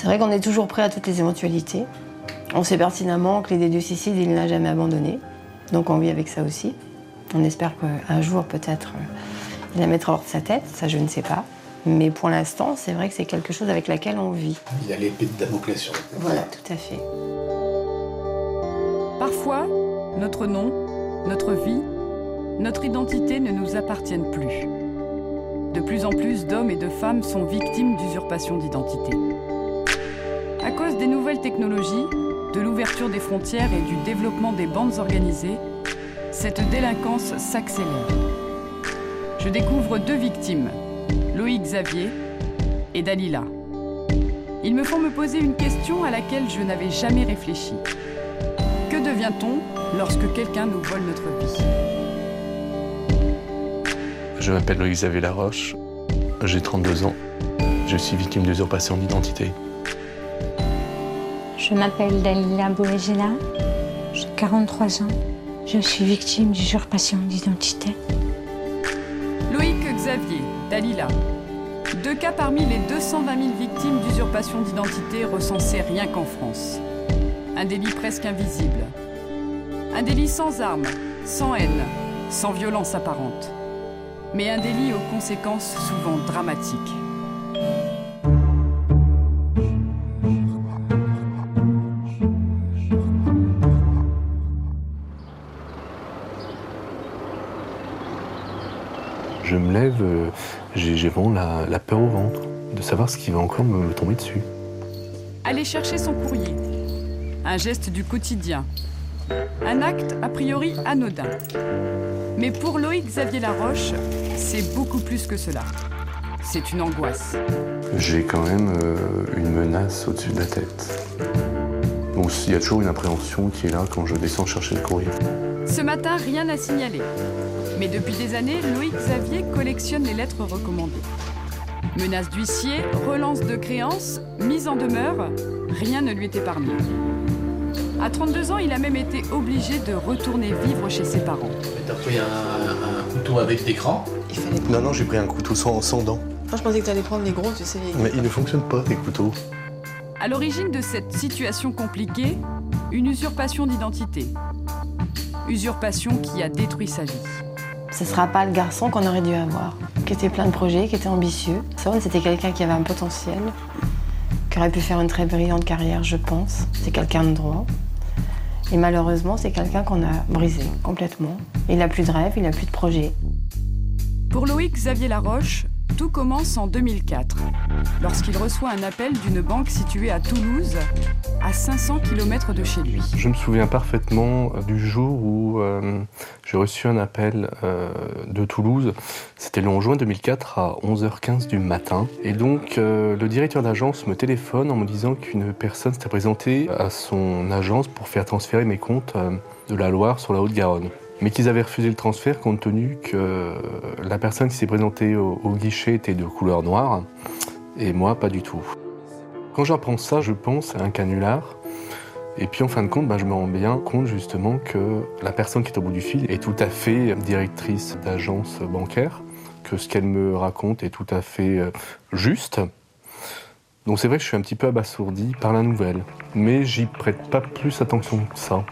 C'est vrai qu'on est toujours prêt à toutes les éventualités. On sait pertinemment que l'idée du suicide, il ne l'a jamais abandonné. Donc on vit avec ça aussi. On espère qu'un jour, peut-être, il la mettra hors de sa tête. Ça, je ne sais pas. Mais pour l'instant, c'est vrai que c'est quelque chose avec laquelle on vit. Il y a l'épée de Damoclès sur la tête. Voilà, tout à fait. Parfois, notre nom, notre vie, notre identité ne nous appartiennent plus. De plus en plus d'hommes et de femmes sont victimes d'usurpation d'identité. À cause des nouvelles technologies, de l'ouverture des frontières et du développement des bandes organisées, cette délinquance s'accélère. Je découvre 2 victimes, Loïc Xavier et Dalila. Ils me font me poser une question à laquelle je n'avais jamais réfléchi. Que devient-on lorsque quelqu'un nous vole notre vie ? Je m'appelle Loïc Xavier Laroche, j'ai 32 ans. Je suis victime d'usurpation d'identité. Je m'appelle Dalila Boegela, j'ai 43 ans. Je suis victime d'usurpation d'identité. Loïc Xavier, Dalila. 2 cas parmi les 220 000 victimes d'usurpation d'identité recensées rien qu'en France. Un délit presque invisible. Un délit sans armes, sans haine, sans violence apparente. Mais un délit aux conséquences souvent dramatiques. Je me lève, j'ai vraiment la peur au ventre de savoir ce qui va encore me tomber dessus. Aller chercher son courrier. Un geste du quotidien. Un acte a priori anodin. Mais pour Loïc Xavier Laroche, c'est beaucoup plus que cela. C'est une angoisse. J'ai quand même une menace au-dessus de la tête. Bon, il y a toujours une appréhension qui est là quand je descends chercher le courrier. Ce matin, rien n'a signalé. Mais depuis des années, Loïc Xavier collectionne les lettres recommandées. Menaces d'huissier, relance de créances, mise en demeure, rien ne lui est épargné. À 32 ans, il a même été obligé de retourner vivre chez ses parents. T'as pris un couteau avec écran? Il fallait... Non, j'ai pris un couteau sans dents. Moi, je pensais que tu allais prendre les gros, tu sais. Mais ils ne fonctionnent pas, tes couteaux. À l'origine de cette situation compliquée, une usurpation d'identité. Usurpation qui a détruit sa vie. Ce ne sera pas le garçon qu'on aurait dû avoir, qui était plein de projets, qui était ambitieux. Son, c'était quelqu'un qui avait un potentiel, qui aurait pu faire une très brillante carrière, je pense. C'est quelqu'un de droit. Et malheureusement, c'est quelqu'un qu'on a brisé complètement. Il n'a plus de rêve, il n'a plus de projet. Pour Loïc Xavier Laroche, tout commence en 2004, lorsqu'il reçoit un appel d'une banque située à Toulouse, à 500 km de chez lui. Je me souviens parfaitement du jour où j'ai reçu un appel de Toulouse. C'était le 11 juin 2004 à 11h15 du matin. Et donc, le directeur d'agence me téléphone en me disant qu'une personne s'était présentée à son agence pour faire transférer mes comptes de la Loire sur la Haute-Garonne. Mais qu'ils avaient refusé le transfert compte tenu que la personne qui s'est présentée au guichet était de couleur noire et moi, pas du tout. Quand j'apprends ça, je pense à un canular. Et puis en fin de compte, je me rends bien compte justement que la personne qui est au bout du fil est tout à fait directrice d'agence bancaire, que ce qu'elle me raconte est tout à fait juste. Donc c'est vrai que je suis un petit peu abasourdi par la nouvelle, mais j'y prête pas plus attention que ça.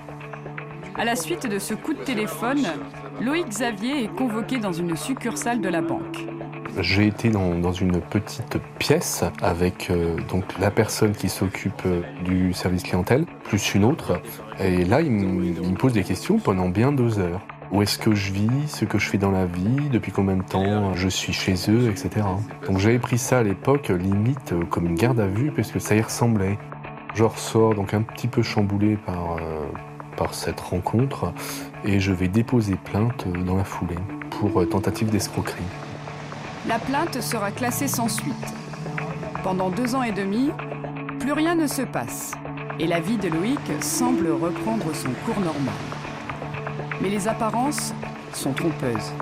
À la suite de ce coup de téléphone, Loïc Xavier est convoqué dans une succursale de la banque. J'ai été dans une petite pièce avec donc la personne qui s'occupe du service clientèle, plus une autre. Et là, il me pose des questions pendant bien 2 heures. Où est-ce que je vis, ce que je fais dans la vie, depuis combien de temps je suis chez eux, etc. Donc j'avais pris ça à l'époque limite comme une garde à vue, parce que ça y ressemblait. Je ressors donc un petit peu chamboulé par cette rencontre et je vais déposer plainte dans la foulée pour tentative d'escroquerie. La plainte sera classée sans suite. Pendant 2 ans et demi, plus rien ne se passe et la vie de Loïc semble reprendre son cours normal. Mais les apparences sont trompeuses.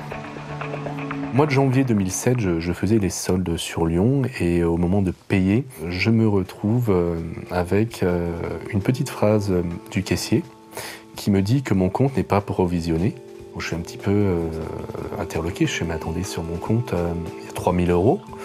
Au mois de janvier 2007, je faisais des soldes sur Lyon et au moment de payer, je me retrouve avec une petite phrase du caissier qui me dit que mon compte n'est pas provisionné. Je suis un petit peu interloqué, je me dis, mais attendez, sur mon compte, il y a 3 000 €.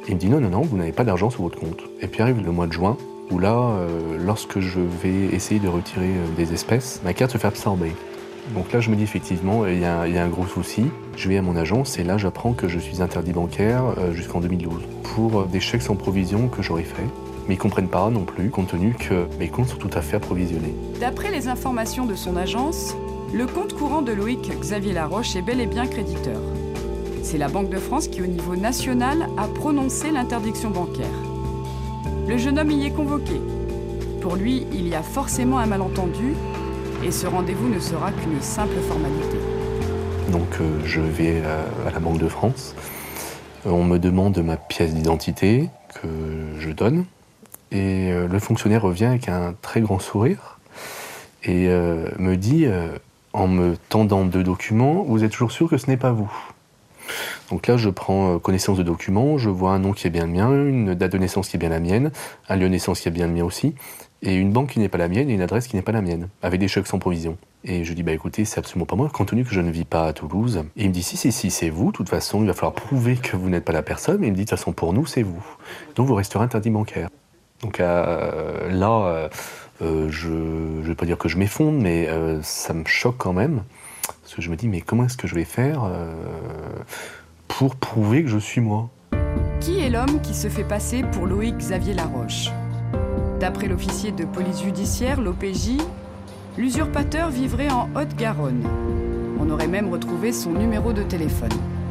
Et il me dit non, vous n'avez pas d'argent sur votre compte. Et puis arrive le mois de juin, où là, lorsque je vais essayer de retirer des espèces, ma carte se fait absorber. Donc là, je me dis effectivement, il y a un gros souci. Je vais à mon agence et là, j'apprends que je suis interdit bancaire jusqu'en 2012 pour des chèques sans provision que j'aurais fait. Mais ils ne comprennent pas non plus, compte tenu que mes comptes sont tout à fait approvisionnés. D'après les informations de son agence, le compte courant de Loïc Xavier Laroche est bel et bien créditeur. C'est la Banque de France qui, au niveau national, a prononcé l'interdiction bancaire. Le jeune homme y est convoqué. Pour lui, il y a forcément un malentendu et ce rendez-vous ne sera qu'une simple formalité. Donc je vais à la Banque de France. On me demande ma pièce d'identité que je donne. Et le fonctionnaire revient avec un très grand sourire et me dit, en me tendant 2 documents, « Vous êtes toujours sûr que ce n'est pas vous ?» Donc là, je prends connaissance de documents, je vois un nom qui est bien le mien, une date de naissance qui est bien la mienne, un lieu de naissance qui est bien le mien aussi, et une banque qui n'est pas la mienne et une adresse qui n'est pas la mienne, avec des chèques sans provision. Et je dis, écoutez, c'est absolument pas moi, compte tenu que je ne vis pas à Toulouse. Et il me dit, si, c'est vous, de toute façon, il va falloir prouver que vous n'êtes pas la personne, mais il me dit, de toute façon, pour nous, c'est vous. Donc vous resterez interdit bancaire. Donc là, je ne vais pas dire que je m'effondre, mais ça me choque quand même, parce que je me dis, mais comment est-ce que je vais faire pour prouver que je suis moi? Qui est l'homme qui se fait passer pour Loïc Xavier Laroche? D'après l'officier de police judiciaire, l'OPJ, l'usurpateur vivrait en Haute-Garonne. On aurait même retrouvé son numéro de téléphone.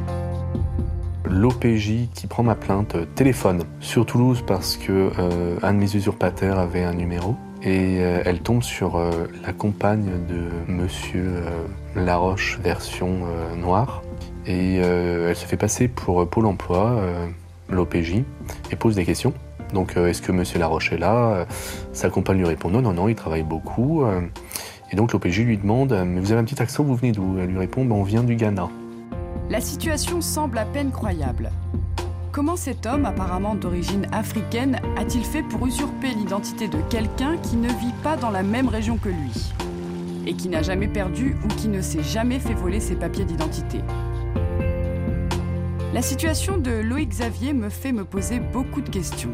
L'OPJ qui prend ma plainte téléphone sur Toulouse parce que un de mes usurpateurs avait un numéro et elle tombe sur la compagne de monsieur Laroche version noire et elle se fait passer pour Pôle emploi, l'OPJ, et pose des questions. Donc est-ce que monsieur Laroche est là? Sa compagne lui répond non, il travaille beaucoup. Et donc l'OPJ lui demande mais vous avez un petit accent, vous venez d'où? Elle lui répond on vient du Ghana. La situation semble à peine croyable. Comment cet homme, apparemment d'origine africaine, a-t-il fait pour usurper l'identité de quelqu'un qui ne vit pas dans la même région que lui et qui n'a jamais perdu ou qui ne s'est jamais fait voler ses papiers d'identité? La situation de Loïc Xavier me fait me poser beaucoup de questions.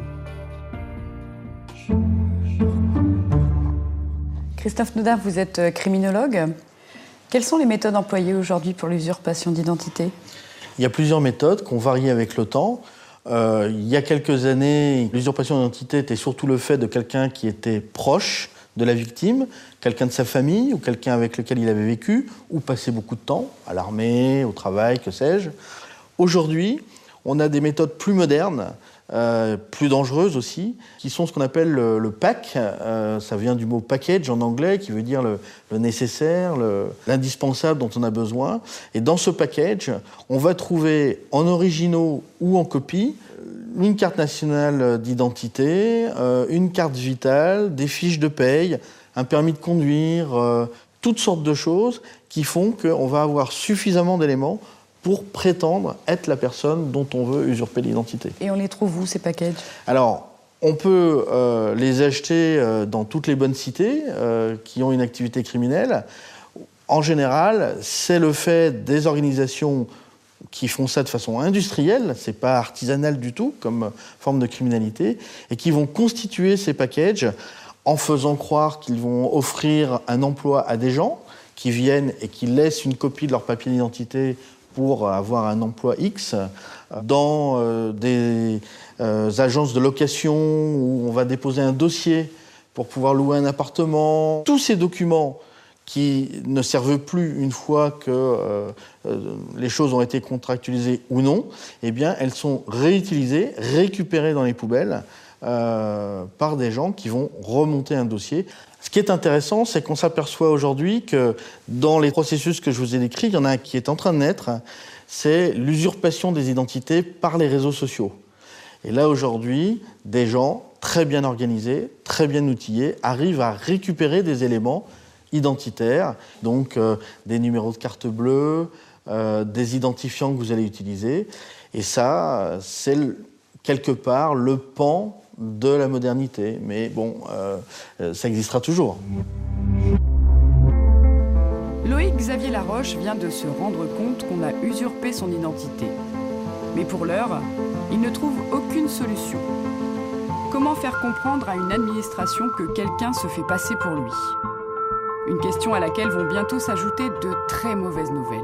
Christophe Naudin, vous êtes criminologue. Quelles sont les méthodes employées aujourd'hui pour l'usurpation d'identité? Il y a plusieurs méthodes qui ont varié avec le temps. Il y a quelques années, l'usurpation d'identité était surtout le fait de quelqu'un qui était proche de la victime, quelqu'un de sa famille ou quelqu'un avec lequel il avait vécu ou passé beaucoup de temps, à l'armée, au travail, que sais-je. Aujourd'hui, on a des méthodes plus modernes, plus dangereuses aussi, qui sont ce qu'on appelle le PAC. Ça vient du mot package en anglais, qui veut dire le nécessaire, l'indispensable dont on a besoin. Et dans ce package, on va trouver en originaux ou en copie une carte nationale d'identité, une carte vitale, des fiches de paye, un permis de conduire, toutes sortes de choses qui font qu'on va avoir suffisamment d'éléments pour prétendre être la personne dont on veut usurper l'identité. Et on les trouve où, ces packages? Alors, on peut les acheter dans toutes les bonnes cités qui ont une activité criminelle. En général, c'est le fait des organisations qui font ça de façon industrielle, c'est pas artisanal du tout comme forme de criminalité, et qui vont constituer ces packages en faisant croire qu'ils vont offrir un emploi à des gens qui viennent et qui laissent une copie de leur papier d'identité pour avoir un emploi X, dans des agences de location où on va déposer un dossier pour pouvoir louer un appartement. Tous ces documents qui ne servent plus une fois que les choses ont été contractualisées ou non, eh bien, elles sont réutilisées, récupérées dans les poubelles par des gens qui vont remonter un dossier. Ce qui est intéressant, c'est qu'on s'aperçoit aujourd'hui que dans les processus que je vous ai décrits, il y en a un qui est en train de naître, c'est l'usurpation des identités par les réseaux sociaux. Et là, aujourd'hui, des gens très bien organisés, très bien outillés, arrivent à récupérer des éléments identitaires, donc des numéros de carte bleue, des identifiants que vous allez utiliser. Et ça, c'est quelque part le pan de la modernité, mais bon, ça existera toujours. Loïc Xavier Laroche vient de se rendre compte qu'on a usurpé son identité. Mais pour l'heure, il ne trouve aucune solution. Comment faire comprendre à une administration que quelqu'un se fait passer pour lui? Une question à laquelle vont bientôt s'ajouter de très mauvaises nouvelles.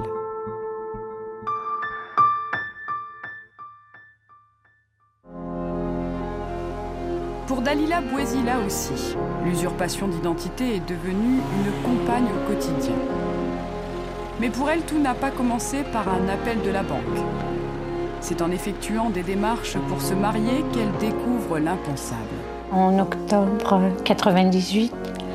Pour Dalila Bouezila aussi, l'usurpation d'identité est devenue une compagne au quotidien. Mais pour elle, tout n'a pas commencé par un appel de la banque. C'est en effectuant des démarches pour se marier qu'elle découvre l'impensable. En octobre 98,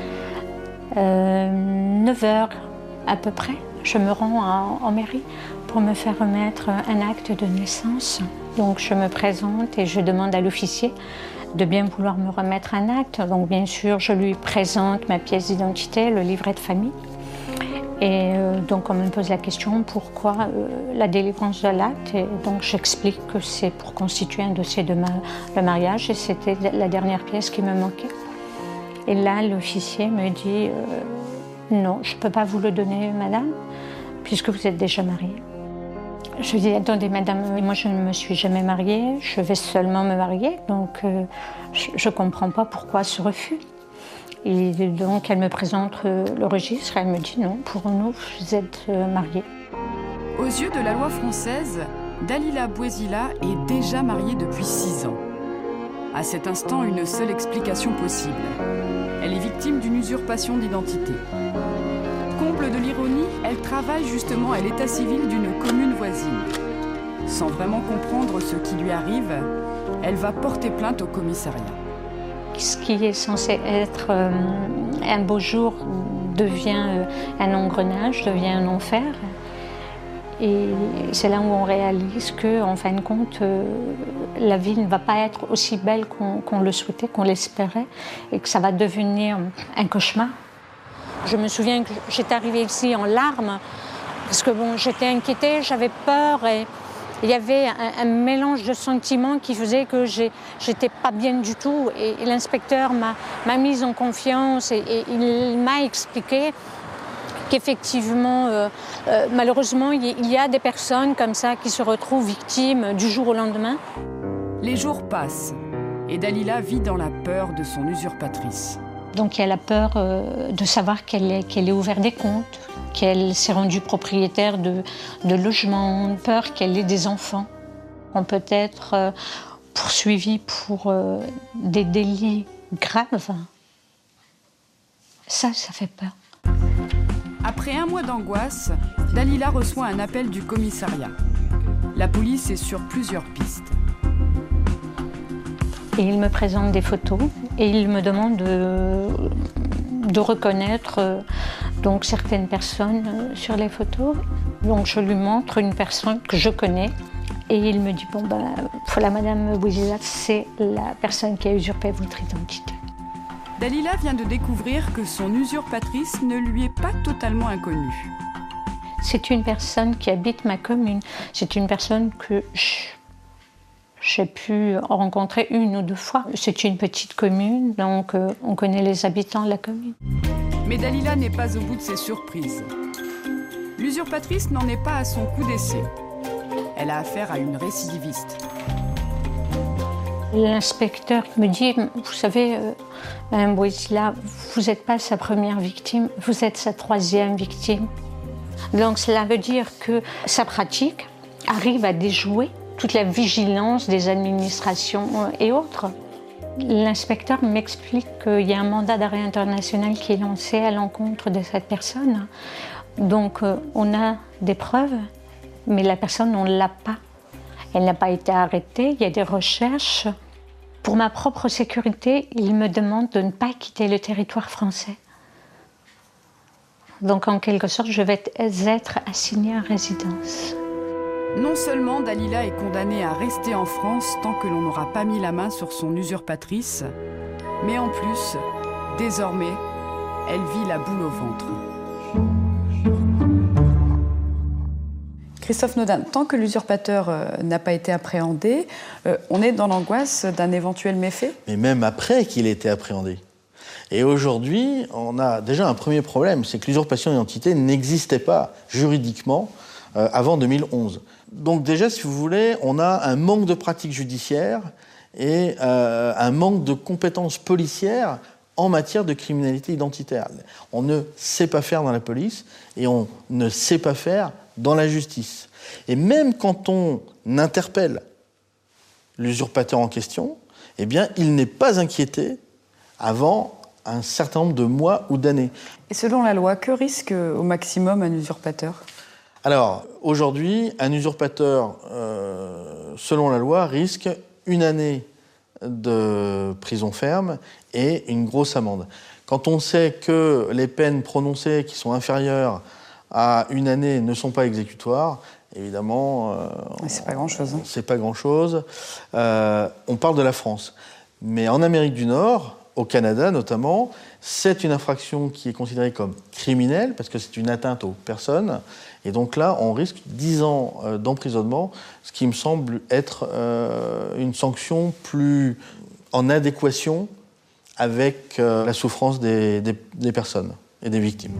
9h à peu près, je me rends en mairie pour me faire remettre un acte de naissance. Donc je me présente et je demande à l'officier de bien vouloir me remettre un acte. Donc bien sûr, je lui présente ma pièce d'identité, le livret de famille. Et donc on me pose la question pourquoi la délivrance de l'acte. Et donc j'explique que c'est pour constituer un dossier de mariage et c'était la dernière pièce qui me manquait. Et là, l'officier me dit non, je ne peux pas vous le donner, madame, puisque vous êtes déjà mariée. Je dis attendez, madame, moi je ne me suis jamais mariée, je vais seulement me marier, donc je ne comprends pas pourquoi ce refus. Et donc elle me présente le registre, elle me dit non, pour nous, vous êtes mariée. Aux yeux de la loi française, Dalila Bouezila est déjà mariée depuis 6 ans. À cet instant, une seule explication possible. Elle est victime d'une usurpation d'identité. Comble de l'ironie, elle travaille justement à l'état civil d'une commune voisine. Sans vraiment comprendre ce qui lui arrive, elle va porter plainte au commissariat. Ce qui est censé être un beau jour devient un engrenage, devient un enfer. Et c'est là où on réalise qu'en fin de compte, la vie ne va pas être aussi belle qu'on le souhaitait, qu'on l'espérait, et que ça va devenir un cauchemar. Je me souviens que j'étais arrivée ici en larmes, parce que bon, j'étais inquiétée, j'avais peur, et il y avait un mélange de sentiments qui faisait que j'étais pas bien du tout. Et l'inspecteur m'a mise en confiance et il m'a expliqué qu'effectivement, malheureusement, il y a des personnes comme ça qui se retrouvent victimes du jour au lendemain. Les jours passent et Dalila vit dans la peur de son usurpatrice. Donc il y a la peur de savoir qu'elle est ouverte des comptes, qu'elle s'est rendue propriétaire de logements, peur qu'elle ait des enfants. On peut être poursuivi pour des délits graves. Ça fait peur. Après 1 mois d'angoisse, Dalila reçoit un appel du commissariat. La police est sur plusieurs pistes. Et il me présente des photos et il me demande de reconnaître donc certaines personnes sur les photos. Donc je lui montre une personne que je connais et il me dit bon voilà madame Bouezila, c'est la personne qui a usurpé votre identité. Dalila vient de découvrir que son usurpatrice ne lui est pas totalement inconnue. C'est une personne qui habite ma commune. C'est une personne que j'ai pu rencontrer 1 ou 2 fois. C'est une petite commune, donc on connaît les habitants de la commune. Mais Dalila n'est pas au bout de ses surprises. L'usurpatrice n'en est pas à son coup d'essai. Elle a affaire à une récidiviste. L'inspecteur me dit, vous savez, Mme Bouezila, vous n'êtes pas sa première victime, vous êtes sa 3e victime. Donc cela veut dire que sa pratique arrive à déjouer toute la vigilance des administrations et autres. L'inspecteur m'explique qu'il y a un mandat d'arrêt international qui est lancé à l'encontre de cette personne. Donc on a des preuves, mais la personne, on ne l'a pas. Elle n'a pas été arrêtée, il y a des recherches. Pour ma propre sécurité, il me demande de ne pas quitter le territoire français. Donc en quelque sorte, je vais être assignée à résidence. Non seulement Dalila est condamnée à rester en France tant que l'on n'aura pas mis la main sur son usurpatrice, mais en plus, désormais, elle vit la boule au ventre. Christophe Naudin, tant que l'usurpateur n'a pas été appréhendé, on est dans l'angoisse d'un éventuel méfait ? Mais même après qu'il ait été appréhendé. Et aujourd'hui, on a déjà un premier problème, c'est que l'usurpation d'identité n'existait pas juridiquement avant 2011. Donc déjà, si vous voulez, on a un manque de pratique judiciaire et un manque de compétences policières en matière de criminalité identitaire. On ne sait pas faire dans la police et on ne sait pas faire dans la justice. Et même quand on interpelle l'usurpateur en question, eh bien, il n'est pas inquiété avant un certain nombre de mois ou d'années. Et selon la loi, que risque au maximum un usurpateur ? Alors, aujourd'hui, un usurpateur, selon la loi, risque 1 année de prison ferme et une grosse amende. Quand on sait que les peines prononcées qui sont inférieures à 1 année ne sont pas exécutoires, évidemment... c'est pas grand-chose. C'est pas grand-chose. On parle de la France. Mais en Amérique du Nord, au Canada notamment, c'est une infraction qui est considérée comme criminelle, parce que c'est une atteinte aux personnes. Et donc là, on risque 10 ans d'emprisonnement, ce qui me semble être une sanction plus en adéquation avec la souffrance des personnes et des victimes.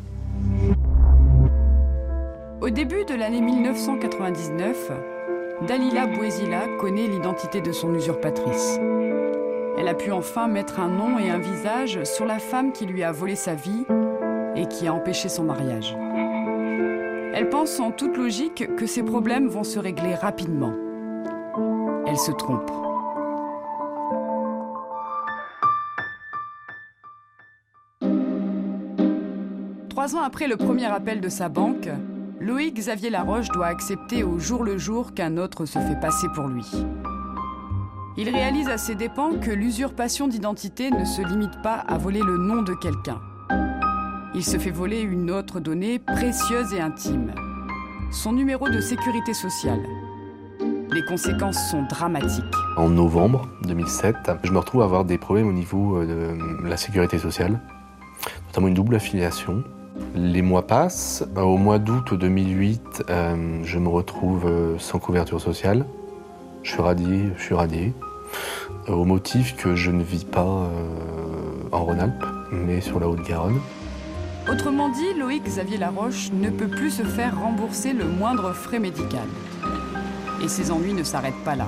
Au début de l'année 1999, Dalila Bouezila connaît l'identité de son usurpatrice. Elle a pu enfin mettre un nom et un visage sur la femme qui lui a volé sa vie et qui a empêché son mariage. Elle pense en toute logique que ses problèmes vont se régler rapidement. Elle se trompe. Trois ans après le premier appel de sa banque, Loïc Xavier Laroche doit accepter au jour le jour qu'un autre se fait passer pour lui. Il réalise à ses dépens que l'usurpation d'identité ne se limite pas à voler le nom de quelqu'un. Il se fait voler une autre donnée précieuse et intime, son numéro de sécurité sociale. Les conséquences sont dramatiques. En novembre 2007, je me retrouve à avoir des problèmes au niveau de la sécurité sociale, notamment une double affiliation. Les mois passent. Au mois d'août 2008, je me retrouve sans couverture sociale. Je suis radié, au motif que je ne vis pas en Rhône-Alpes, mais sur la Haute-Garonne. Autrement dit, Loïc Xavier Laroche ne peut plus se faire rembourser le moindre frais médical. Et ses ennuis ne s'arrêtent pas là.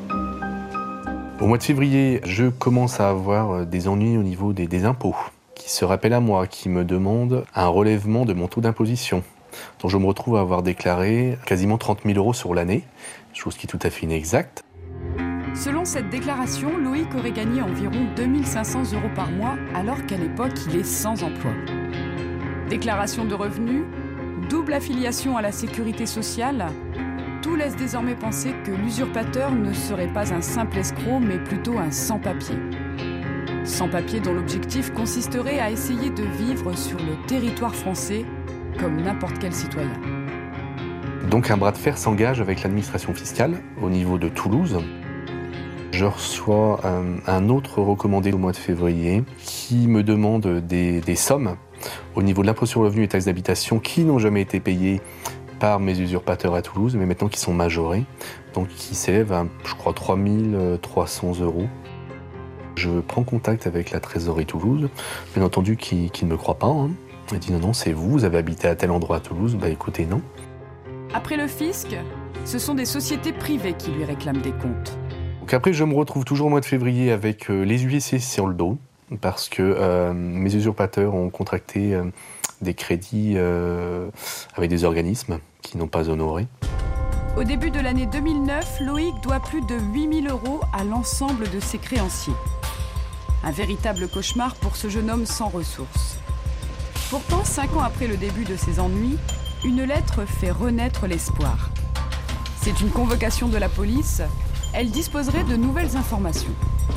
Au mois de février, je commence à avoir des ennuis au niveau des impôts, qui se rappellent à moi, qui me demandent un relèvement de mon taux d'imposition. Donc je me retrouve à avoir déclaré quasiment 30 000 € sur l'année, chose qui est tout à fait inexacte. Selon cette déclaration, Loïc aurait gagné environ 2 500 € par mois, alors qu'à l'époque, il est sans emploi. Déclaration de revenus, double affiliation à la sécurité sociale, tout laisse désormais penser que l'usurpateur ne serait pas un simple escroc, mais plutôt un sans-papier. Sans-papier dont l'objectif consisterait à essayer de vivre sur le territoire français comme n'importe quel citoyen. Donc un bras de fer s'engage avec l'administration fiscale au niveau de Toulouse. Je reçois un autre recommandé au mois de février qui me demande des sommes au niveau de l'impôt sur le revenu et taxes d'habitation qui n'ont jamais été payées par mes usurpateurs à Toulouse, mais maintenant qui sont majorés, donc qui s'élèvent à, je crois, 3 300 €. Je prends contact avec la trésorerie Toulouse, bien entendu qui ne me croit pas. Elle dit non, c'est vous avez habité à tel endroit à Toulouse. Bah écoutez, non. Après le fisc, ce sont des sociétés privées qui lui réclament des comptes. Donc après, je me retrouve toujours au mois de février avec les huissiers sur le dos, parce que mes usurpateurs ont contracté des crédits avec des organismes qui n'ont pas honoré. Au début de l'année 2009, Loïc doit plus de 8 000 € à l'ensemble de ses créanciers. Un véritable cauchemar pour ce jeune homme sans ressources. Pourtant, 5 ans après le début de ses ennuis, une lettre fait renaître l'espoir. C'est une convocation de la police. Elle disposerait de nouvelles informations.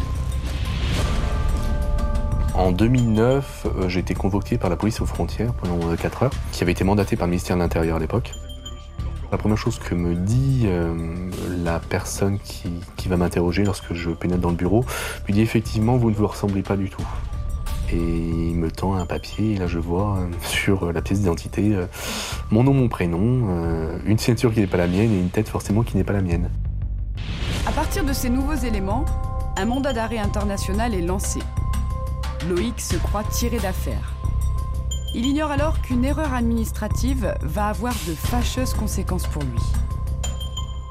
En 2009, j'ai été convoqué par la police aux frontières pendant 4 heures, qui avait été mandatée par le ministère de l'Intérieur à l'époque. La première chose que me dit la personne qui va m'interroger lorsque je pénètre dans le bureau, lui dit effectivement, vous ne vous ressemblez pas du tout. Et il me tend un papier, et là je vois sur la pièce d'identité mon nom, mon prénom, une ceinture qui n'est pas la mienne et une tête forcément qui n'est pas la mienne. À partir de ces nouveaux éléments, un mandat d'arrêt international est lancé. Loïc se croit tiré d'affaire. Il ignore alors qu'une erreur administrative va avoir de fâcheuses conséquences pour lui.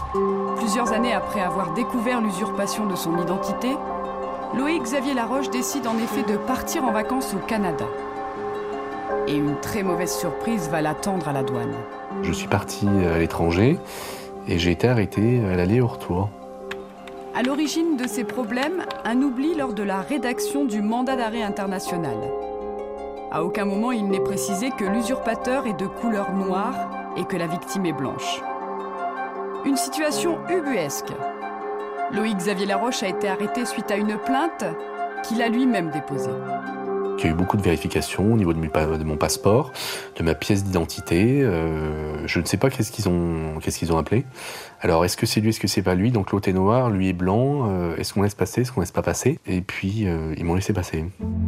Plusieurs années après avoir découvert l'usurpation de son identité, Loïc Xavier Laroche décide en effet de partir en vacances au Canada. Et une très mauvaise surprise va l'attendre à la douane. Je suis parti à l'étranger et j'ai été arrêté à l'aller et au retour. À l'origine de ces problèmes, un oubli lors de la rédaction du mandat d'arrêt international. À aucun moment il n'est précisé que l'usurpateur est de couleur noire et que la victime est blanche. Une situation ubuesque. Loïc Xavier Laroche a été arrêté suite à une plainte qu'il a lui-même déposée. Il y a eu beaucoup de vérifications au niveau de mon passeport, de ma pièce d'identité. Je ne sais pas qu'est-ce qu'ils ont appelé. Alors, est-ce que c'est lui, est-ce que c'est pas lui? Donc l'autre est noir, lui est blanc. Est-ce qu'on laisse passer, est-ce qu'on laisse pas passer? Et puis, ils m'ont laissé passer.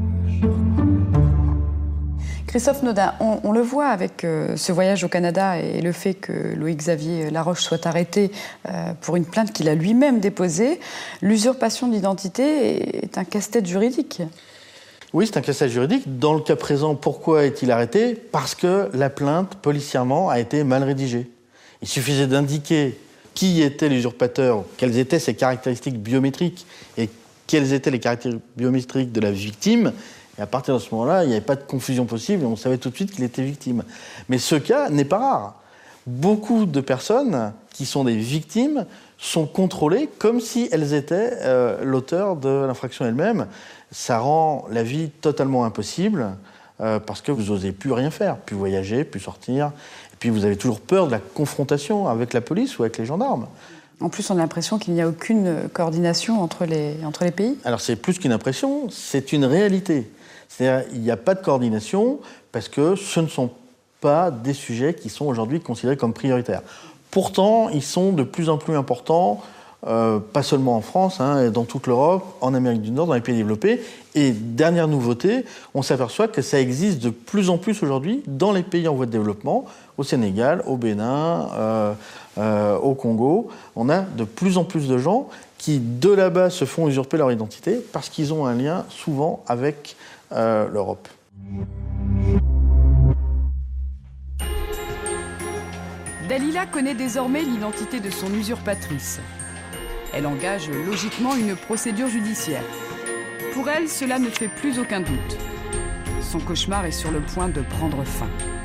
Christophe Naudin, on le voit avec ce voyage au Canada et le fait que Loïc Xavier Laroche soit arrêté pour une plainte qu'il a lui-même déposée. L'usurpation d'identité est un casse-tête juridique. Oui, c'est un casse-tête juridique. Dans le cas présent, pourquoi est-il arrêté? Parce que la plainte, policièrement, a été mal rédigée. Il suffisait d'indiquer qui était l'usurpateur, quelles étaient ses caractéristiques biométriques et quelles étaient les caractéristiques biométriques de la victime. Et à partir de ce moment-là, il n'y avait pas de confusion possible et on savait tout de suite qu'il était victime. Mais ce cas n'est pas rare. Beaucoup de personnes qui sont des victimes sont contrôlées comme si elles étaient l'auteur de l'infraction elle-même. Ça rend la vie totalement impossible parce que vous n'osez plus rien faire, plus voyager, plus sortir. Et puis vous avez toujours peur de la confrontation avec la police ou avec les gendarmes. En plus, on a l'impression qu'il n'y a aucune coordination entre les pays. Alors c'est plus qu'une impression, c'est une réalité. C'est-à-dire qu'il n'y a pas de coordination parce que ce ne sont pas des sujets qui sont aujourd'hui considérés comme prioritaires. Pourtant, ils sont de plus en plus importants, pas seulement en France, dans toute l'Europe, en Amérique du Nord, dans les pays développés. Et dernière nouveauté, on s'aperçoit que ça existe de plus en plus aujourd'hui dans les pays en voie de développement, au Sénégal, au Bénin, au Congo. On a de plus en plus de gens qui, de là-bas, se font usurper leur identité parce qu'ils ont un lien souvent avec l'Europe. Dalila connaît désormais l'identité de son usurpatrice. Elle engage logiquement une procédure judiciaire. Pour elle, cela ne fait plus aucun doute. Son cauchemar est sur le point de prendre fin.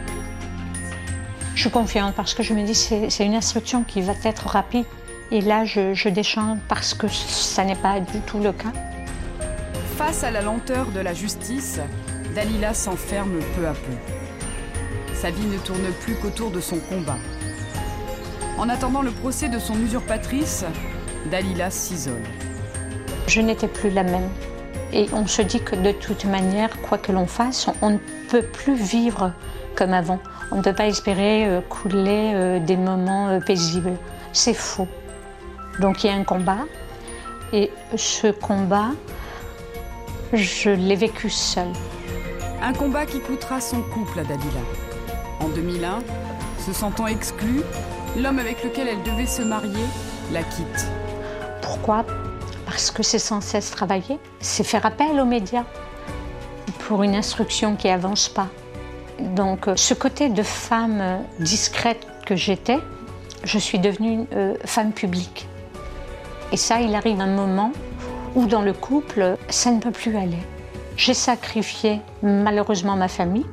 Je suis confiante parce que je me dis que c'est une instruction qui va être rapide. Et là, je déchante parce que ça n'est pas du tout le cas. Face à la lenteur de la justice, Dalila s'enferme peu à peu. Sa vie ne tourne plus qu'autour de son combat. En attendant le procès de son usurpatrice, Dalila s'isole. Je n'étais plus la même. Et on se dit que de toute manière, quoi que l'on fasse, on ne peut plus vivre comme avant. On ne peut pas espérer couler des moments paisibles. C'est faux. Donc il y a un combat. Et ce combat, je l'ai vécu seule. Un combat qui coûtera son couple à Dalila. En 2001, se sentant exclue, l'homme avec lequel elle devait se marier la quitte. Pourquoi? Parce que c'est sans cesse travailler. C'est faire appel aux médias pour une instruction qui n'avance pas. Donc ce côté de femme discrète que j'étais, je suis devenue femme publique. Et ça, il arrive un moment où dans le couple, ça ne peut plus aller. J'ai sacrifié malheureusement ma famille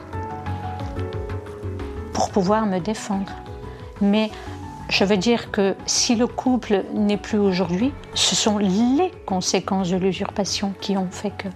pour pouvoir me défendre. Mais je veux dire que si le couple n'est plus aujourd'hui, ce sont les conséquences de l'usurpation qui ont fait que...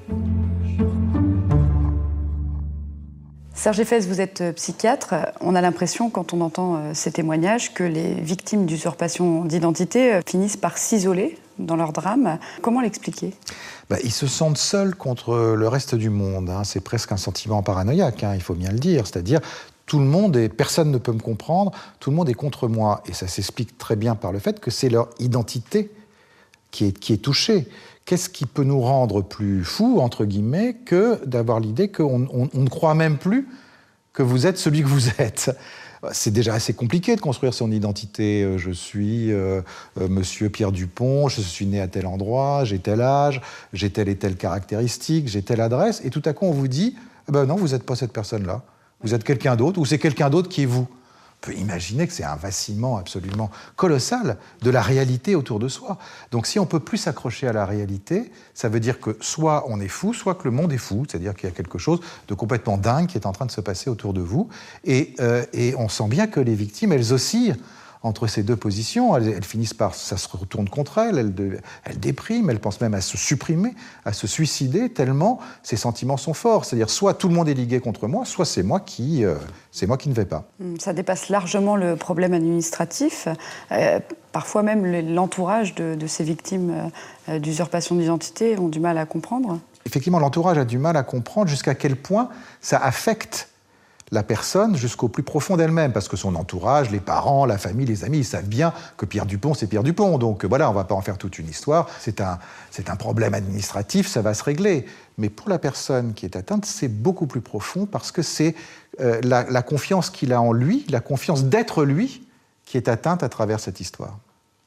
Serge Effès, vous êtes psychiatre. On a l'impression, quand on entend ces témoignages, que les victimes d'usurpation d'identité finissent par s'isoler dans leur drame. Comment l'expliquer ? Ils se sentent seuls contre le reste du monde. C'est presque un sentiment paranoïaque, il faut bien le dire. C'est-à-dire, tout le monde et personne ne peut me comprendre, tout le monde est contre moi. Et ça s'explique très bien par le fait que c'est leur identité qui est touchée. Qu'est-ce qui peut nous rendre plus fous, entre guillemets, que d'avoir l'idée qu'on ne croit même plus que vous êtes celui que vous êtes ? C'est déjà assez compliqué de construire son identité. Je suis monsieur Pierre Dupont, je suis né à tel endroit, j'ai tel âge, j'ai telle et telle caractéristique, j'ai telle adresse. Et tout à coup, on vous dit non, vous n'êtes pas cette personne-là. Vous êtes quelqu'un d'autre, ou c'est quelqu'un d'autre qui est vous. On peut imaginer que c'est un vacillement absolument colossal de la réalité autour de soi. Donc si on ne peut plus s'accrocher à la réalité, ça veut dire que soit on est fou, soit que le monde est fou, c'est-à-dire qu'il y a quelque chose de complètement dingue qui est en train de se passer autour de vous. Et on sent bien que les victimes, elles oscillent entre ces deux positions. Elles finissent par... Ça se retourne contre elles dépriment, elles pensent même à se supprimer, à se suicider, tellement ces sentiments sont forts. C'est-à-dire, soit tout le monde est ligué contre moi, soit c'est moi qui ne vais pas. Ça dépasse largement le problème administratif. Parfois même, l'entourage de ces victimes d'usurpation d'identité ont du mal à comprendre. Effectivement, l'entourage a du mal à comprendre jusqu'à quel point ça affecte la personne jusqu'au plus profond d'elle-même, parce que son entourage, les parents, la famille, les amis, ils savent bien que Pierre Dupont, c'est Pierre Dupont. Donc voilà, on ne va pas en faire toute une histoire. C'est un problème administratif, ça va se régler. Mais pour la personne qui est atteinte, c'est beaucoup plus profond, parce que c'est la confiance qu'il a en lui, la confiance d'être lui, qui est atteinte à travers cette histoire.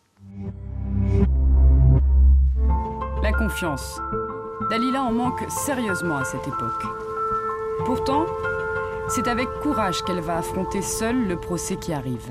La confiance. Dalila en manque sérieusement à cette époque. Pourtant, c'est avec courage qu'elle va affronter seule le procès qui arrive.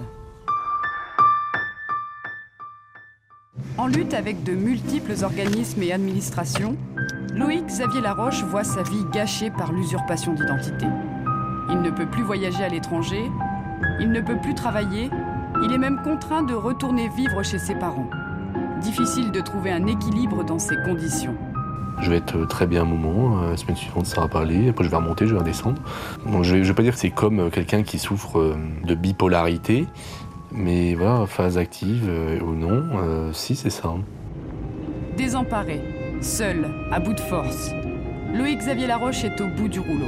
En lutte avec de multiples organismes et administrations, Loïc Xavier Laroche voit sa vie gâchée par l'usurpation d'identité. Il ne peut plus voyager à l'étranger, il ne peut plus travailler, il est même contraint de retourner vivre chez ses parents. Difficile de trouver un équilibre dans ces conditions. Je vais être très bien un moment, la semaine suivante ça va parler, après je vais remonter, je vais redescendre. Donc je vais pas dire que c'est comme quelqu'un qui souffre de bipolarité, mais voilà, phase active ou non, si c'est ça. Désemparé, seul, à bout de force, Loïc Xavier Laroche est au bout du rouleau.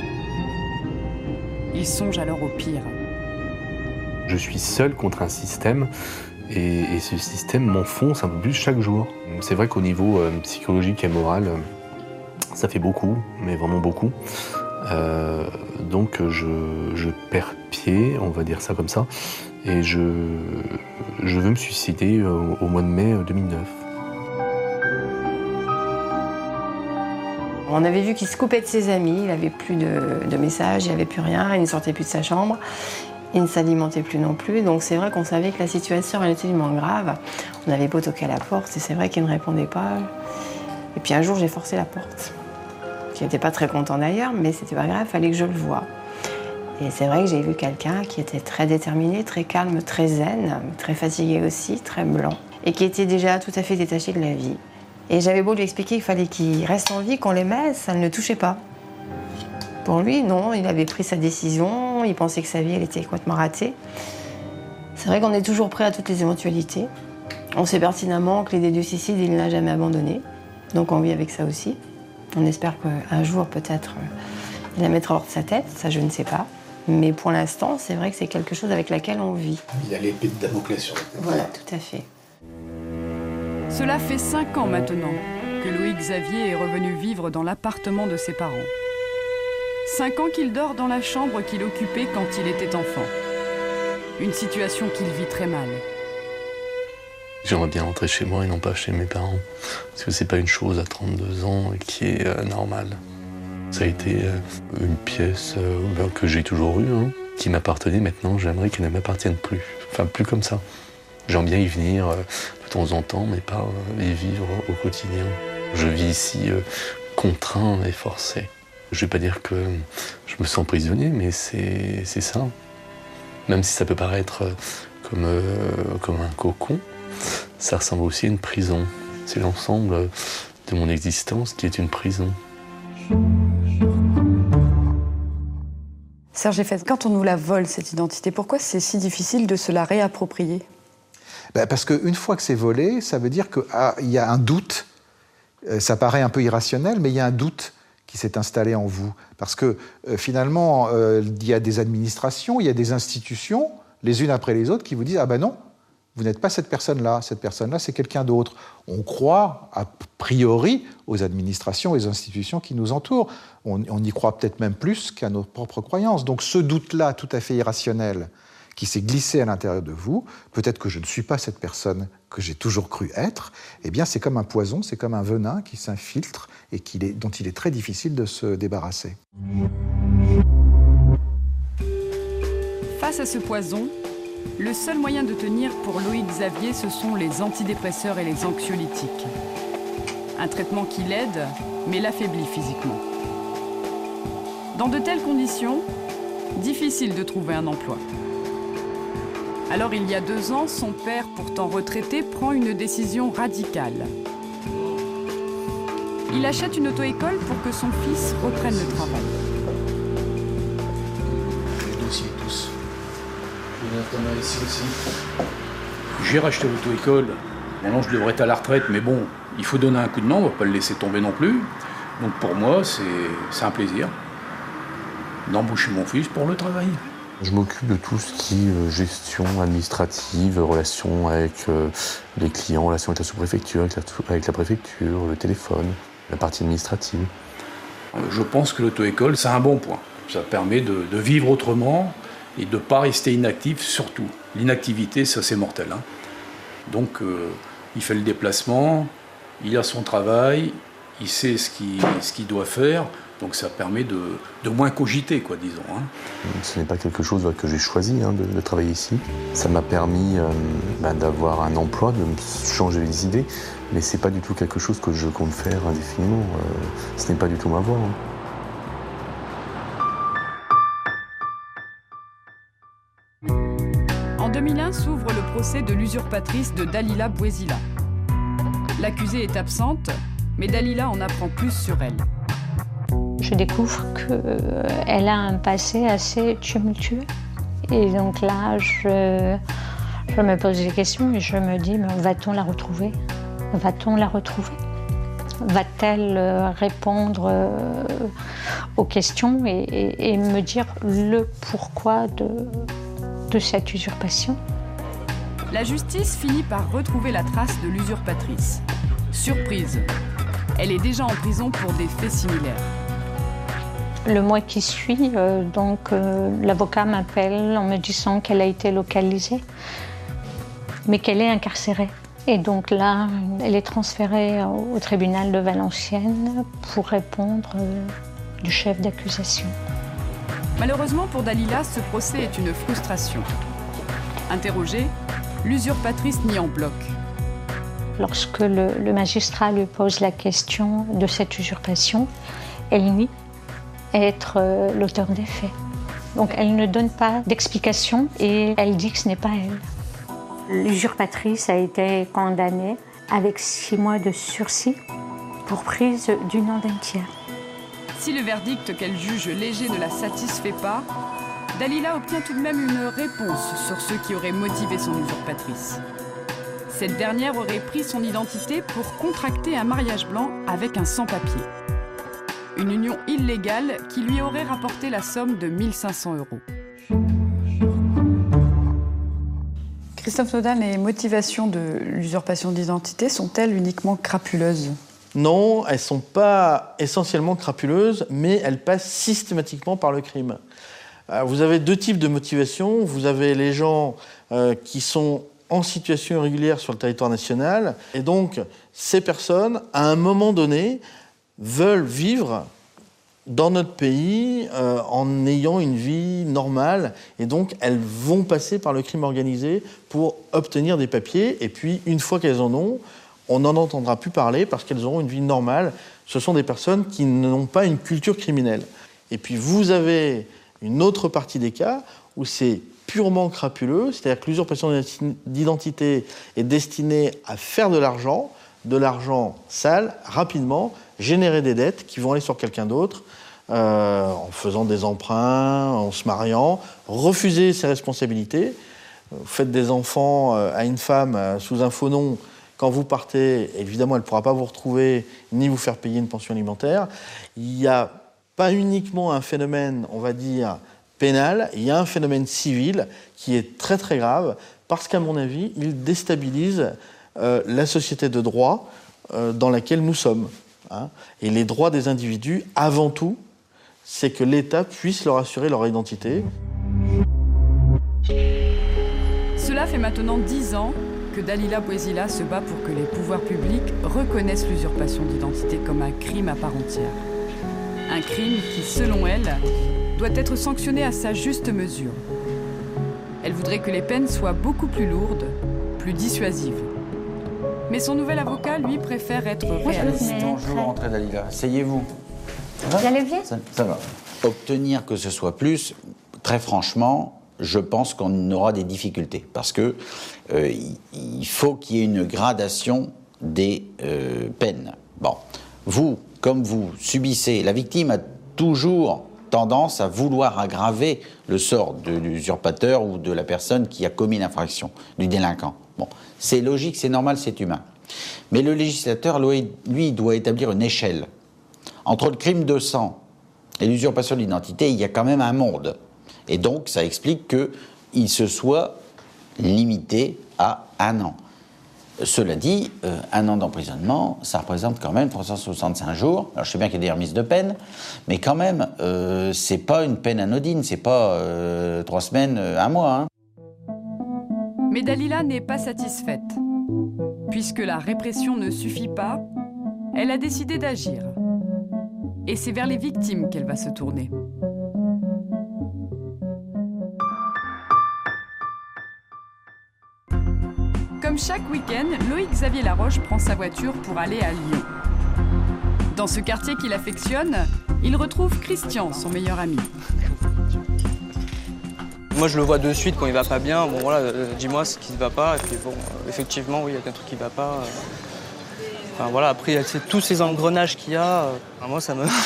Il songe alors au pire. Je suis seul contre un système, et ce système m'enfonce un peu plus chaque jour. C'est vrai qu'au niveau psychologique et moral, ça fait beaucoup, mais vraiment beaucoup. Donc je perds pied, on va dire ça comme ça, et je veux me suicider au mois de mai 2009. On avait vu qu'il se coupait de ses amis, il n'avait plus de messages, il n'avait plus rien, il ne sortait plus de sa chambre. Il ne s'alimentait plus non plus, donc c'est vrai qu'on savait que la situation elle était tellement grave. On avait beau toquer à la porte, et c'est vrai qu'il ne répondait pas. Et puis un jour, j'ai forcé la porte. Il n'était pas très content d'ailleurs, mais c'était pas grave, il fallait que je le voie. Et c'est vrai que j'ai vu quelqu'un qui était très déterminé, très calme, très zen, très fatigué aussi, très blanc, et qui était déjà tout à fait détaché de la vie. Et j'avais beau lui expliquer qu'il fallait qu'il reste en vie, qu'on l'aimait, ça ne le touchait pas. Pour lui, non, il avait pris sa décision, il pensait que sa vie elle était complètement ratée. C'est vrai qu'on est toujours prêt à toutes les éventualités. On sait pertinemment que l'idée du suicide, il ne l'a jamais abandonnée. Donc on vit avec ça aussi. On espère qu'un jour, peut-être, il la mettra hors de sa tête, ça je ne sais pas. Mais pour l'instant, c'est vrai que c'est quelque chose avec laquelle on vit. Il a l'épée de Damoclès sur la tête. Voilà, tout à fait. Cela fait 5 ans maintenant que Loïc Xavier est revenu vivre dans l'appartement de ses parents. 5 ans qu'il dort dans la chambre qu'il occupait quand il était enfant. Une situation qu'il vit très mal. J'aimerais bien rentrer chez moi et non pas chez mes parents. Parce que c'est pas une chose à 32 ans qui est normale. Ça a été une pièce que j'ai toujours eue, qui m'appartenait. Maintenant, j'aimerais qu'elle ne m'appartienne plus. Enfin, plus comme ça. J'aime bien y venir de temps en temps, mais pas y vivre au quotidien. Je vis ici contraint et forcé. Je vais pas dire que je me sens prisonnier, mais c'est ça. Même si ça peut paraître comme un cocon, ça ressemble aussi à une prison. C'est l'ensemble de mon existence qui est une prison. Serge Effet, quand on nous la vole, cette identité, pourquoi c'est si difficile de se la réapproprier ? Parce qu'une fois que c'est volé, ça veut dire qu'il y a un doute. Ça paraît un peu irrationnel, mais il y a un doute qui s'est installé en vous. Parce que finalement, il y a des administrations, il y a des institutions, les unes après les autres, qui vous disent « Ah ben non, vous n'êtes pas cette personne-là, c'est quelqu'un d'autre. » On croit, a priori, aux administrations et aux institutions qui nous entourent. On y croit peut-être même plus qu'à nos propres croyances. Donc ce doute-là, tout à fait irrationnel, qui s'est glissé à l'intérieur de vous, peut-être que je ne suis pas cette personne que j'ai toujours cru être, eh bien c'est comme un poison, c'est comme un venin qui s'infiltre et dont il est très difficile de se débarrasser. Face Face à ce poison, le seul moyen de tenir pour Loïc Xavier, ce sont les antidépresseurs et les anxiolytiques. Un traitement qui l'aide, mais l'affaiblit physiquement. Dans de telles conditions, difficile de trouver un emploi. Alors il y a 2 ans, son père, pourtant retraité, prend une décision radicale. Il achète une auto-école pour que son fils reprenne le travail. Les dossiers tous. Ici aussi. J'ai racheté l'auto-école. Maintenant, je devrais être à la retraite, mais bon, il faut donner un coup de main, on ne va pas le laisser tomber non plus. Donc pour moi, c'est un plaisir d'embaucher mon fils pour le travail. Je m'occupe de tout ce qui est gestion administrative, relations avec les clients, relations avec la sous-préfecture, avec la préfecture, le téléphone, la partie administrative. Je pense que l'auto-école, c'est un bon point. Ça permet de vivre autrement et de ne pas rester inactif, surtout. L'inactivité, ça c'est mortel. Hein. Donc il fait le déplacement, il a son travail, il sait ce qu'il doit faire. Donc ça permet de moins cogiter, quoi, disons. Hein. Ce n'est pas quelque chose que j'ai choisi de travailler ici. Ça m'a permis d'avoir un emploi, de me changer les idées, mais c'est pas du tout quelque chose que je compte faire indéfiniment. Ce n'est pas du tout ma voie. En 2001 s'ouvre le procès de l'usurpatrice de Dalila Bouezila. L'accusée est absente, mais Dalila en apprend plus sur elle. Je découvre qu'elle a un passé assez tumultueux. Et donc là, je me pose des questions et je me dis, mais va-t-on la retrouver ? Va-t-on la retrouver ? Va-t-elle répondre aux questions et me dire le pourquoi de cette usurpation ? La justice finit par retrouver la trace de l'usurpatrice. Surprise, elle est déjà en prison pour des faits similaires. Le mois qui suit, l'avocat m'appelle en me disant qu'elle a été localisée, mais qu'elle est incarcérée. Et donc là, elle est transférée au tribunal de Valenciennes pour répondre du chef d'accusation. Malheureusement pour Dalila, ce procès est une frustration. Interrogée, l'usurpatrice nie en bloc. Lorsque le magistrat lui pose la question de cette usurpation, elle nie être l'auteur des faits. Donc elle ne donne pas d'explication et elle dit que ce n'est pas elle. L'usurpatrice a été condamnée avec 6 mois de sursis pour prise du nom d'un tiers. Si le verdict qu'elle juge léger ne la satisfait pas, Dalila obtient tout de même une réponse sur ce qui aurait motivé son usurpatrice. Cette dernière aurait pris son identité pour contracter un mariage blanc avec un sans-papier. Une union illégale qui lui aurait rapporté la somme de 1 500 €. Christophe Naudin, les motivations de l'usurpation d'identité sont-elles uniquement crapuleuses ? Non, elles ne sont pas essentiellement crapuleuses, mais elles passent systématiquement par le crime. Vous avez 2 types de motivations. Vous avez les gens qui sont en situation irrégulière sur le territoire national, et donc ces personnes, à un moment donné, veulent vivre dans notre pays en ayant une vie normale, et donc elles vont passer par le crime organisé pour obtenir des papiers, et puis une fois qu'elles en ont, on n'en entendra plus parler parce qu'elles auront une vie normale. Ce sont des personnes qui n'ont pas une culture criminelle. Et puis vous avez une autre partie des cas où c'est purement crapuleux, c'est-à-dire que l'usurpation d'identité est destinée à faire de l'argent sale, rapidement, générer des dettes qui vont aller sur quelqu'un d'autre, en faisant des emprunts, en se mariant, refuser ses responsabilités. Vous faites des enfants à une femme sous un faux nom, quand vous partez, évidemment, elle ne pourra pas vous retrouver ni vous faire payer une pension alimentaire. Il n'y a pas uniquement un phénomène, on va dire, pénal, il y a un phénomène civil qui est très très grave, parce qu'à mon avis, il déstabilise la société de droit dans laquelle nous sommes. Et les droits des individus, avant tout, c'est que l'État puisse leur assurer leur identité. Cela fait maintenant 10 ans que Dalila Bouezila se bat pour que les pouvoirs publics reconnaissent l'usurpation d'identité comme un crime à part entière. Un crime qui, selon elle, doit être sanctionné à sa juste mesure. voudrait que les peines soient beaucoup plus lourdes, plus dissuasives. Mais son nouvel avocat, lui, préfère être réaliste. Bonjour, entrez Dalila. Asseyez-vous. Vous allez bien ? Ça va. Obtenir que ce soit plus, très franchement, je pense qu'on aura des difficultés. Parce que il faut qu'il y ait une gradation des peines. Bon, vous, comme vous subissez, la victime a toujours tendance à vouloir aggraver le sort de l'usurpateur ou de la personne qui a commis l'infraction, du délinquant. Bon, c'est logique, c'est normal, c'est humain. Mais le législateur, lui, doit établir une échelle. Entre le crime de sang et l'usurpation d'identité, il y a quand même un monde. Et donc, ça explique qu'il se soit limité à 1 an. Cela dit, 1 an d'emprisonnement, ça représente quand même 365 jours. Alors, je sais bien qu'il y a des remises de peine, mais quand même, c'est pas une peine anodine, c'est pas 3 semaines, 1 mois. Hein. Mais Dalila n'est pas satisfaite. Puisque la répression ne suffit pas, elle a décidé d'agir. Et c'est vers les victimes qu'elle va se tourner. Comme chaque week-end, Loïc-Xavier Laroche prend sa voiture pour aller à Lyon. Dans ce quartier qu'il affectionne, il retrouve Christian, son meilleur ami. Moi, je le vois de suite quand il va pas bien. Bon, voilà, dis-moi ce qui ne va pas. Et puis, bon, effectivement, oui, il y a un truc qui ne va pas. Enfin, voilà, après, il y a tous ces engrenages qu'il y a. Moi, ça me...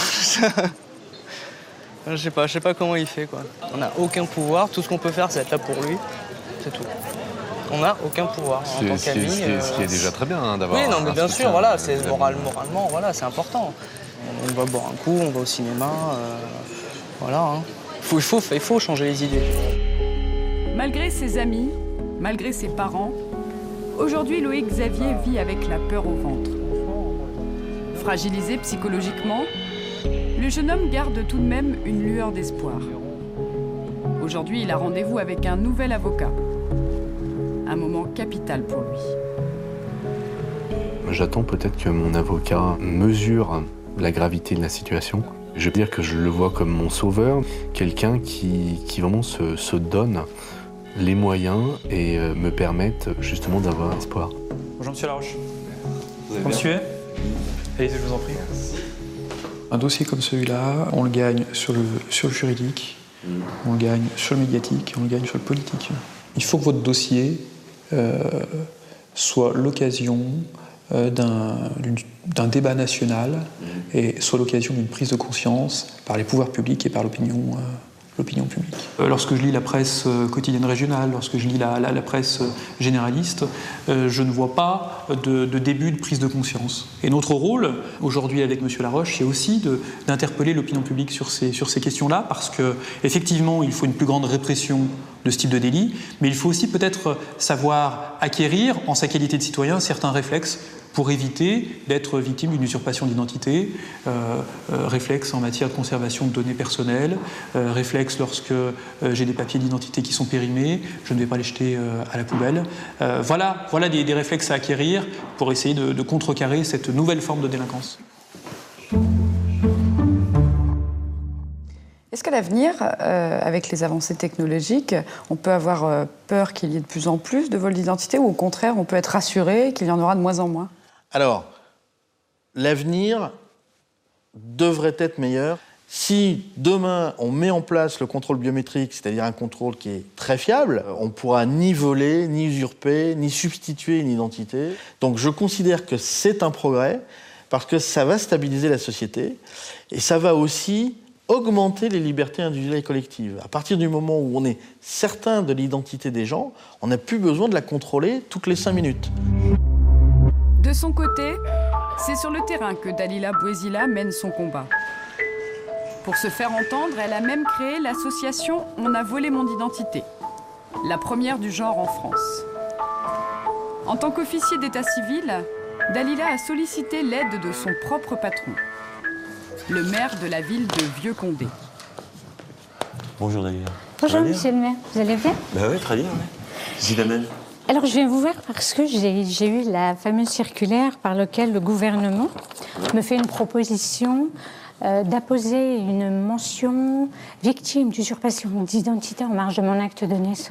je sais pas comment il fait, quoi. On n'a aucun pouvoir. Tout ce qu'on peut faire, c'est être là pour lui. C'est tout. On n'a aucun pouvoir en tant qu'ami. Ce qui est déjà très bien, d'avoir... Oui, non, mais bien sûr, voilà, c'est moralement, voilà, c'est important. On va boire un coup, on va au cinéma, voilà. Hein. Il faut changer les idées. Malgré ses amis, malgré ses parents, aujourd'hui Loïc-Xavier vit avec la peur au ventre. Fragilisé psychologiquement, le jeune homme garde tout de même une lueur d'espoir. Aujourd'hui, il a rendez-vous avec un nouvel avocat. Un moment capital pour lui. J'attends peut-être que mon avocat mesure la gravité de la situation. Je veux dire que je le vois comme mon sauveur, quelqu'un qui vraiment se donne les moyens et me permettent justement d'avoir espoir. Bonjour Monsieur Laroche. Monsieur, allez-y, je vous en prie. Un dossier comme celui-là, on le gagne sur le juridique, on le gagne sur le médiatique, on le gagne sur le politique. Il faut que votre dossier soit l'occasion d'un débat national et soit l'occasion d'une prise de conscience par les pouvoirs publics et par l'opinion publique. Lorsque je lis la presse quotidienne régionale, lorsque je lis la presse généraliste, je ne vois pas de début de prise de conscience. Et notre rôle, aujourd'hui avec M. Laroche, c'est aussi d'interpeller l'opinion publique sur ces questions-là, parce qu'effectivement, il faut une plus grande répression de ce type de délit, mais il faut aussi peut-être savoir acquérir, en sa qualité de citoyen, certains réflexes pour éviter d'être victime d'une usurpation d'identité, réflexe en matière de conservation de données personnelles, réflexe lorsque j'ai des papiers d'identité qui sont périmés, je ne vais pas les jeter à la poubelle. Voilà des réflexes à acquérir pour essayer de contrecarrer cette nouvelle forme de délinquance. Est-ce qu'à l'avenir, avec les avancées technologiques, on peut avoir peur qu'il y ait de plus en plus de vols d'identité, ou au contraire, on peut être rassuré qu'il y en aura de moins en moins ? Alors, l'avenir devrait être meilleur. Si demain, on met en place le contrôle biométrique, c'est-à-dire un contrôle qui est très fiable, on ne pourra ni voler, ni usurper, ni substituer une identité. Donc je considère que c'est un progrès, parce que ça va stabiliser la société, et ça va aussi augmenter les libertés individuelles et collectives. À partir du moment où on est certain de l'identité des gens, on n'a plus besoin de la contrôler toutes les 5 minutes. De son côté, c'est sur le terrain que Dalila Bouezila mène son combat. Pour se faire entendre, elle a même créé l'association « On a volé mon identité », la première du genre en France. En tant qu'officier d'état civil, Dalila a sollicité l'aide de son propre patron, le maire de la ville de Vieux-Condé. Bonjour Dalila. Bonjour monsieur le maire, vous allez bien ? Ben oui, très bien. Ouais. J'y l'amène. Alors je viens vous voir parce que j'ai eu la fameuse circulaire par laquelle le gouvernement me fait une proposition d'apposer une mention victime d'usurpation d'identité en marge de mon acte de naissance.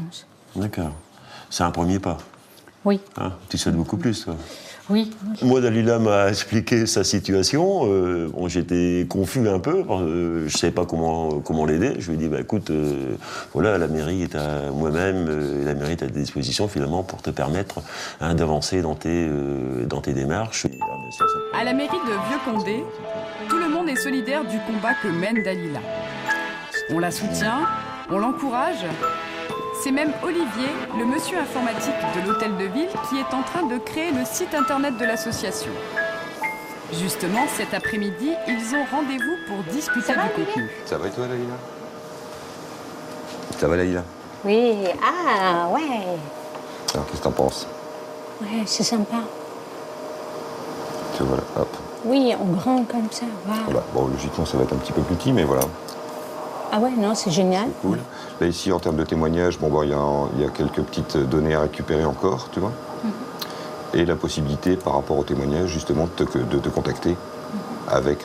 D'accord. C'est un premier pas. Oui. Hein, tu souhaites beaucoup plus, toi. Oui. Moi, Dalila m'a expliqué sa situation. Bon, j'étais confus un peu. Je ne savais pas comment l'aider. Je lui ai dit, bah, écoute, voilà, la mairie est à moi-même, la mairie est à ta disposition, finalement, pour te permettre d'avancer dans tes démarches. Et, bien sûr, À la mairie de Vieux-Condé, tout le monde est solidaire du combat que mène Dalila. On la soutient, on l'encourage. C'est même Olivier, le monsieur informatique de l'hôtel de ville, qui est en train de créer le site internet de l'association. Justement, cet après-midi, ils ont rendez-vous pour discuter du contenu. Ça va et toi, Dalila? Ça va, Dalila? Oui, ah, ouais. Alors, qu'est-ce que t'en penses? Ouais, c'est sympa. Tu vois, voilà, hop. Oui, en grand comme ça, waouh. Voilà. Bon, logiquement, ça va être un petit peu plus petit, mais voilà. Ah ouais, non, c'est génial. C'est cool. Là, ici, en termes de témoignages, bon, il y a quelques petites données à récupérer encore, tu vois. Et la possibilité, par rapport aux témoignages, justement, de te contacter avec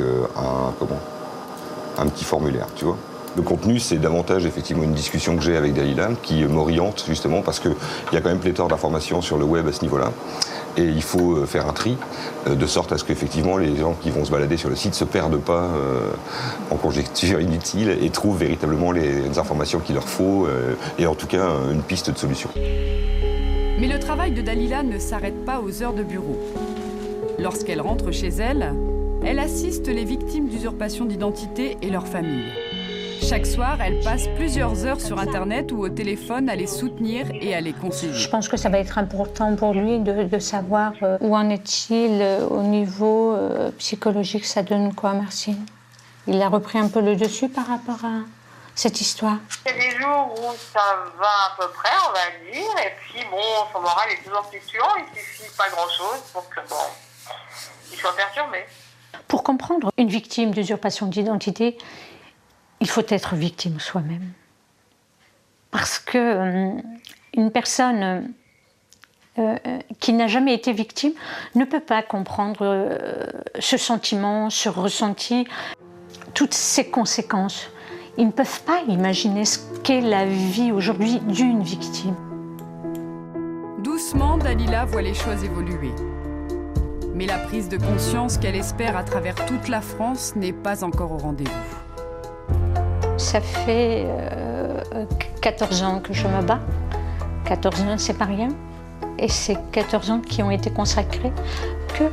un petit formulaire, tu vois. Le contenu, c'est davantage, effectivement, une discussion que j'ai avec Dalila, qui m'oriente, justement, parce qu'il y a quand même pléthore d'informations sur le web à ce niveau-là. Et il faut faire un tri, de sorte à ce qu'effectivement les gens qui vont se balader sur le site ne se perdent pas en conjectures inutiles et trouvent véritablement les informations qu'il leur faut, et en tout cas une piste de solution. Mais le travail de Dalila ne s'arrête pas aux heures de bureau. Lorsqu'elle rentre chez elle, elle assiste les victimes d'usurpation d'identité et leurs familles. Chaque soir, elle passe plusieurs heures sur Internet ou au téléphone à les soutenir et à les conseiller. Je pense que ça va être important pour lui de savoir où en est-il au niveau psychologique. Ça donne quoi, Martine? Il a repris un peu le dessus par rapport à cette histoire. Il y a des jours où ça va à peu près, on va dire, et puis bon, son moral est toujours fluctuant, il suffit pas grand-chose pour que, bon, il soit perturbé. Pour comprendre une victime d'usurpation d'identité, il faut être victime soi-même. Parce que une personne qui n'a jamais été victime ne peut pas comprendre ce sentiment, ce ressenti, toutes ces conséquences. Ils ne peuvent pas imaginer ce qu'est la vie aujourd'hui d'une victime. Doucement, Dalila voit les choses évoluer. Mais la prise de conscience qu'elle espère à travers toute la France n'est pas encore au rendez-vous. Ça fait 14 ans que je me bats. 14 ans, c'est pas rien. Et c'est 14 ans qui ont été consacrés que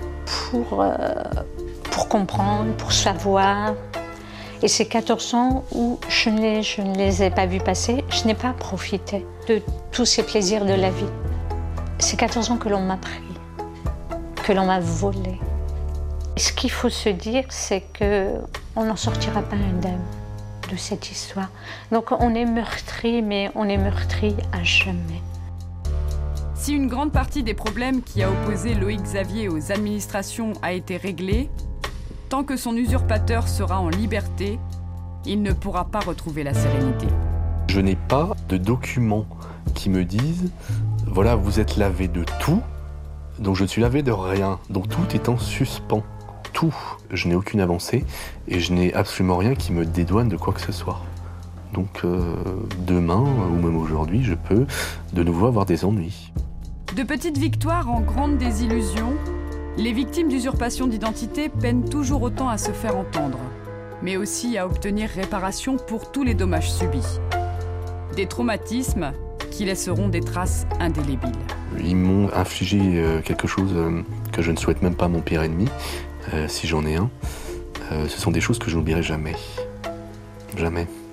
pour comprendre, pour savoir. Et ces 14 ans où je ne les ai pas vus passer, je n'ai pas profité de tous ces plaisirs de la vie. C'est 14 ans que l'on m'a pris, que l'on m'a volé. Et ce qu'il faut se dire, c'est qu'on n'en sortira pas indemne de cette histoire. Donc on est meurtri, mais on est meurtri à jamais. Si une grande partie des problèmes qui a opposé Loïc Xavier aux administrations a été réglée, tant que son usurpateur sera en liberté, il ne pourra pas retrouver la sérénité. Je n'ai pas de documents qui me disent « Voilà, vous êtes lavé de tout, donc je ne suis lavé de rien. » Donc tout est en suspens. Tout. Je n'ai aucune avancée et je n'ai absolument rien qui me dédouane de quoi que ce soit. Donc demain, ou même aujourd'hui, je peux de nouveau avoir des ennuis. De petites victoires en grandes désillusions, les victimes d'usurpation d'identité peinent toujours autant à se faire entendre, mais aussi à obtenir réparation pour tous les dommages subis. Des traumatismes qui laisseront des traces indélébiles. Ils m'ont infligé quelque chose que je ne souhaite même pas à mon pire ennemi, si j'en ai un. Ce sont des choses que je n'oublierai jamais. Jamais.